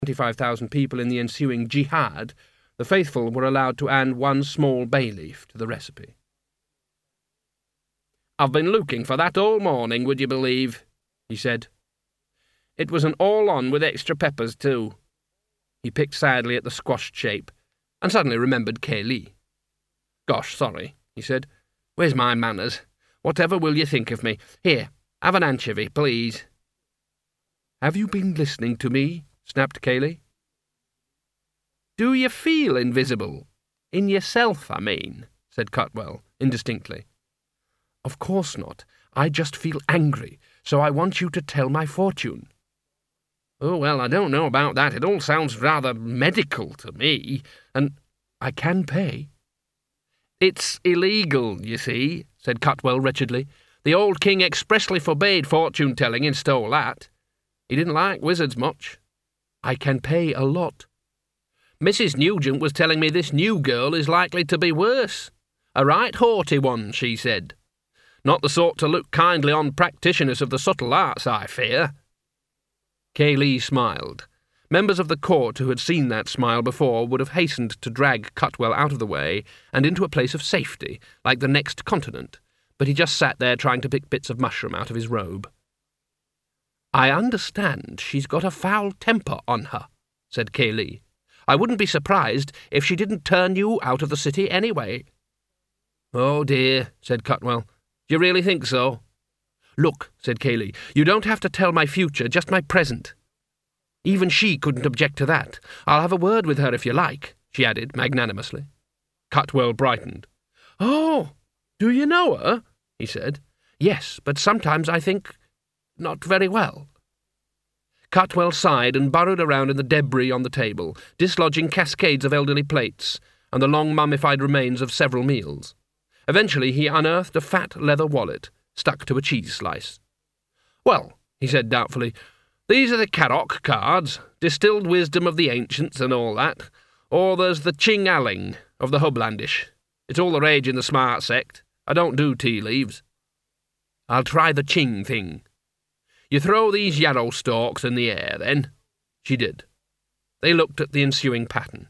25,000 people in the ensuing jihad, the faithful were allowed to add one small bay leaf to the recipe. "I've been looking for that all morning, would you believe?" he said. "It was an all-on with extra peppers, too." He picked sadly at the squashed shape, and suddenly remembered Kaylee. "Gosh, sorry," he said. "Where's my manners? Whatever will you think of me? Here, have an anchovy, please." "Have you been listening to me?" snapped Kaylee. "Do you feel invisible? In yourself, I mean," said Cutwell, indistinctly. "Of course not. I just feel angry, so I want you to tell my fortune." "Oh, well, I don't know about that. It all sounds rather medical to me, and I can pay." "It's illegal, you see," said Cutwell wretchedly. "The old king expressly forbade fortune-telling and stole that. He didn't like wizards much." "I can pay a lot." "Mrs. Nugent was telling me this new girl is likely to be worse. A right haughty one, she said. Not the sort to look kindly on practitioners of the subtle arts, I fear." Kaylee smiled. Members of the court who had seen that smile before would have hastened to drag Cutwell out of the way and into a place of safety, like the next continent, but he just sat there trying to pick bits of mushroom out of his robe. "I understand she's got a foul temper on her," said Kaylee. "I wouldn't be surprised if she didn't turn you out of the city anyway." "Oh dear," said Cutwell. "Do you really think so?" "Look," said Kaylee, "you don't have to tell my future, just my present." "Even she couldn't object to that. I'll have a word with her if you like," she added magnanimously. Cutwell brightened. "Oh, do you know her?" he said. "Yes, but sometimes I think not very well." Cutwell sighed and burrowed around in the debris on the table, dislodging cascades of elderly plates and the long mummified remains of several meals. Eventually he unearthed a fat leather wallet stuck to a cheese slice. "Well," he said doubtfully, "these are the Karok cards, distilled wisdom of the ancients and all that. Or there's the Ching Aling of the Hublandish. It's all the rage in the smart sect. I don't do tea leaves." "I'll try the Ching thing." "You throw these yarrow stalks in the air, then?" She did. They looked at the ensuing pattern.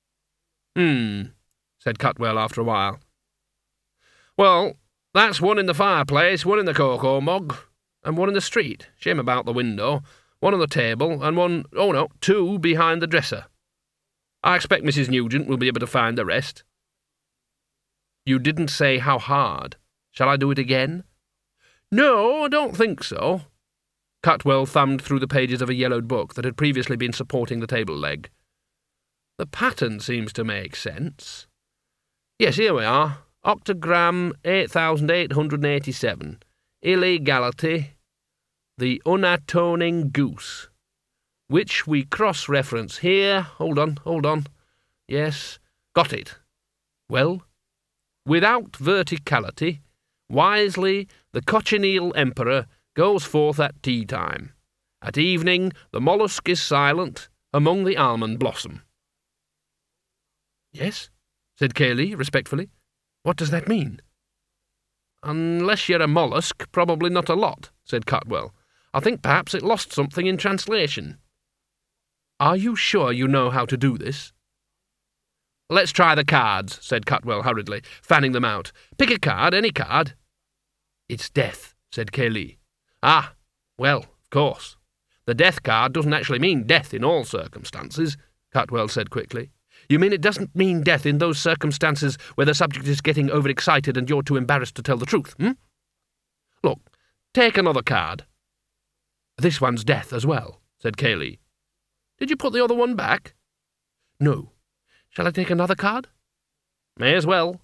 Said Cutwell after a while. "Well, that's one in the fireplace, one in the cocoa mug, and one in the street, shame about the window, one on the table, and two behind the dresser. I expect Mrs. Nugent will be able to find the rest." "You didn't say how hard. Shall I do it again?" "No, I don't think so." Cutwell thumbed through the pages of a yellowed book that had previously been supporting the table leg. "The pattern seems to make sense. Yes, here we are. Octogram 8887. Illegality. The unatoning goose. Which we cross-reference here. Hold on. Yes, got it. Well, without verticality, wisely the cochineal emperor goes forth at tea-time. At evening the mollusk is silent among the almond blossom." "Yes," said Kaylee respectfully. "What does that mean?" "Unless you're a mollusk, probably not a lot," said Cutwell. "I think perhaps it lost something in translation." "Are you sure you know how to do this?" "Let's try the cards," said Cutwell hurriedly, fanning them out. "Pick a card, any card." "It's death," said Kaylee. "Ah, well, of course. The death card doesn't actually mean death in all circumstances," Cutwell said quickly. "You mean it doesn't mean death in those circumstances where the subject is getting overexcited and you're too embarrassed to tell the truth, Look, take another card." "This one's death as well," said Kaylee. "Did you put the other one back?" "No. Shall I take another card?" "May as well."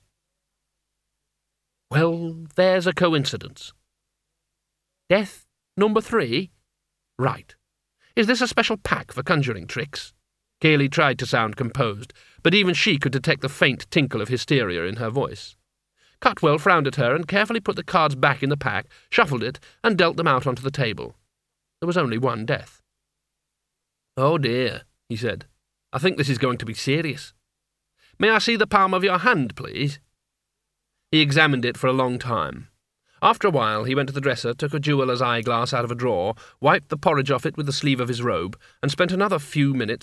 "Well, there's a coincidence. Death number 3? Right. Is this a special pack for conjuring tricks?" Kaylee tried to sound composed, but even she could detect the faint tinkle of hysteria in her voice. Cutwell frowned at her and carefully put the cards back in the pack, shuffled it, and dealt them out onto the table. There was only one death. "Oh dear," he said. "I think this is going to be serious. May I see the palm of your hand, please?" He examined it for a long time. After a while he went to the dresser, took a jeweller's eyeglass out of a drawer, wiped the porridge off it with the sleeve of his robe, and spent another few minutes